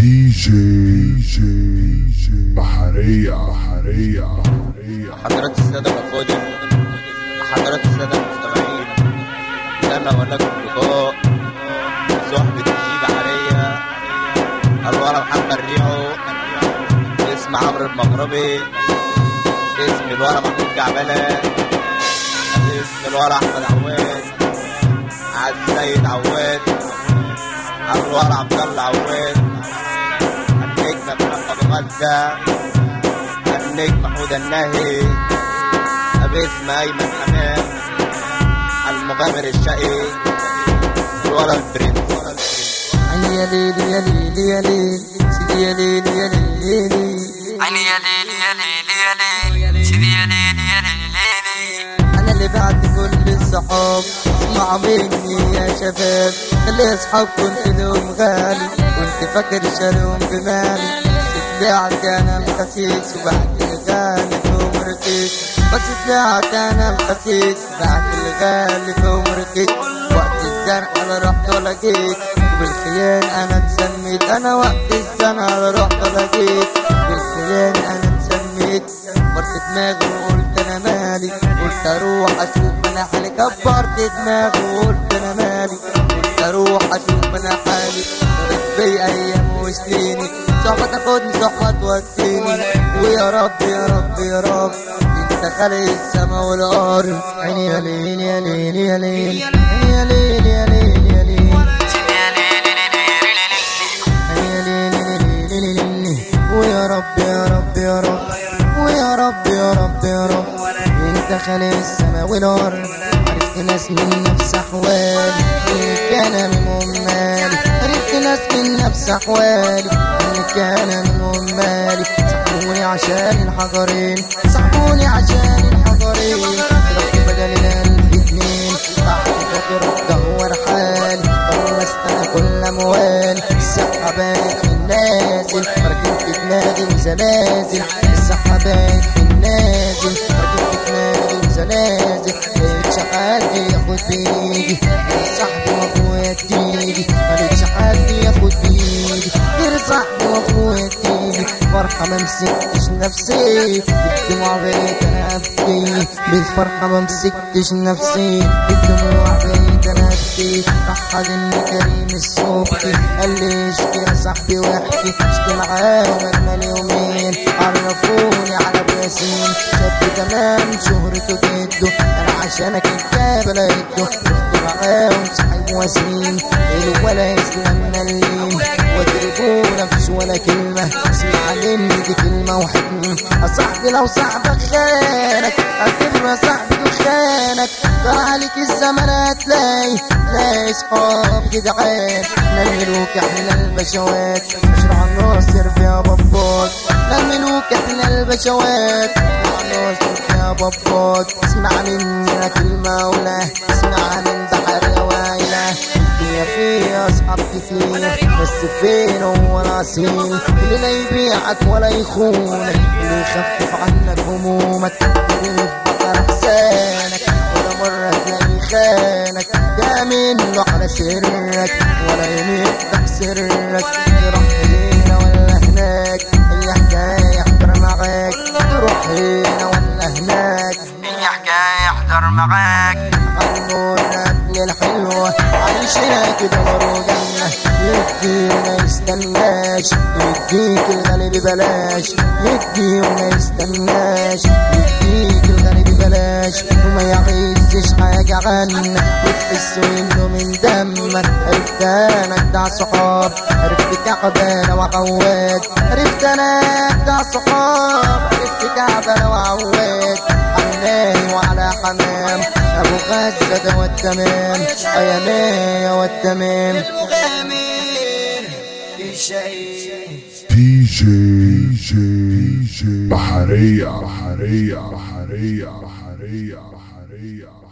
دي جي بحرية حضرات السادة الأفاضل، حضرات السادة المستمعين، لنا ولكم لقاء صحبة دي بحرية. الورا محمد ريعو، اسم عمرو المغربي، اسم الورا محمود كعبلة، اسم الورا أحمد عواد، السيد عواد، الورا عبد الله عواد، النجم محمد غزة، النجم محمود الناهي، باسم أيمن حمام، المغامر الشقي، الورا البرنس. عيني يا ليل يا ليل يا ليل، سيدي يا ليل يا ليل يا ليل، عيني يا ليل يا ليل يا ليل، سيدي يا ليل يا ليل يا ليل. أنا اللي بعد كل الصحاب اسمعوا مني يا شباب، خلي أصحاب كنت لهم غالي، كنت فاكر شالهم بمالي، طلعت أنا الخسيس وبعد الغالي فيهم رخيص، بس طلعت أنا الخسيس بعد الغالي فيهم رخيص. وقت الزنقة أنا رحت ولا جيت، وبالخيان أنا اتسميت، أنا وقت الزنقة أنا رحت ولا جيت، بالخيان أنا اتسميت. كبرت دماغي وقلت أنا مالي، قلت أروح أشوف أنا حالي، كبرت دماغي وقلت أنا مالي، قلت أروح أشوف أنا حالي. مرت بي أيام وسنيني، صحبة تاخدني صحبة توديني، ويا رب يا رب يا رب انت خالق السما والارض. عيني يا ليل يا ليل يا ليل، عيني يا ليل يا ليل يا ليل، سيدي يا ليل عيني يا ليل يا ليل يا ليل. ويا رب يا رب يا رب، ويا رب يا رب يا رب انت خالق السما والارض. عرفت ناس من نفس احوالي، اللي كان منهم مالي، عرفت ناس من نفس احوالي، اللي كان منهم مالي. صاحبوني عشان الحجرين، صاحبوني عشان الحجرين، رحت بدل ال1000 تحت خاطر دور حالي، خلصت انا كل اموالي. الصحة بقت في النازل، ركبت دماغي وزلازل، الصحة بقت في النازل، ركبت دماغي وزلازل. ملقتش حد ياخد بايدي غير صاحبي واخويا تيجي، ملقتش حد ياخد بايدي غير صاحبي واخويا تيجي. فرحة ما مسكتش نفسي، بالدموع بقيت انا ابكي، بالفرحة ما مسكتش نفسي، بالدموع بقيت انا ابكي. راح حاضني كريم الصبحي، قال لي اشكي يا صاحبي واحكي، اشكي معاهم اجمل يومين، عرفوني على ابو ياسين، شاب تمام شهرته جده، انا عشانك الجبل لقيته، شفت معاهم صاحب وسيم، ولا يسلم مليم، واضربوا نفس ولا كلمة، اسمع مني دي كلمة وحكمة. صاحبي لو صاحبك خانك اعتبره يا صاحبي دخانك، طلع عليك الزمن هتلاقي صحاب جدعان. احنا الملوك احنا البشوات، مشروع الناصر فيها بابات، احنا الملوك احنا البشوات، مشروع الناصر فيها بابات. اسمع مني كلمة ولا اسمع من بحر وايلة، الدنيا فيها اصحاب كتير، بس فين هو الاصيل اللي لا يبيعك ولا يخونك، اللي يخفف عنك همومك، اللي يفكر احسانك، ولا مرة تلاقي خانك، ده منه على سرك ولا يوم يفتح سرك. تروح هنا ولا هناك، هي حكاية احضر معاك، تروح هنا ولا هناك، هي حكاية احضر معاك. عالمرة الحلوة عايشة كده ورا جنة، يدي وما يستناش، يديك الغالي ببلاش، يدي وما يستناش، يديك الغالي ببلاش، وما يعيشش حاجة عنك، وتحسه انه من دمك. عرفت انا بتاع صحاب، عرفت كعبة وعواد، عرفت انا بتاع صحاب، عرفت كعبة وعواد، حنان وعلى حمام، ابو غزة ده والتمام، يا مايا والتمام. المغامر الشقي دي جي بحرية